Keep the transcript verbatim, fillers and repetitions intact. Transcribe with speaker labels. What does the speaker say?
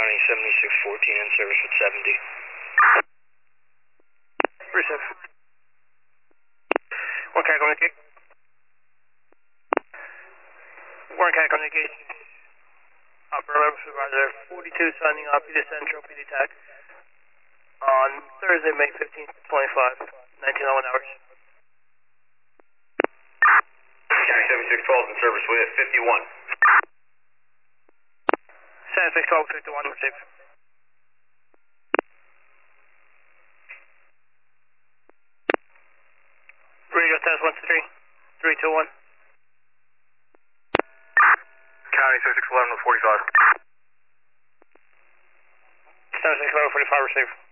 Speaker 1: County seventy-six fourteen in service with seventy.
Speaker 2: Receive. Warren County communicate. Warren County communication. Operator Supervisor forty-two signing off P D Central P D Tag on Thursday, May fifteenth, twenty-five, nineteen oh one hours.
Speaker 1: County seventy-six twelve in service with fifty-one.
Speaker 2: seventy-six twelve fifty-one, receive. Radio test one two three, three two one.
Speaker 1: County seventy-six eleven with forty-five.
Speaker 2: seventy-six eleven forty-five, receive.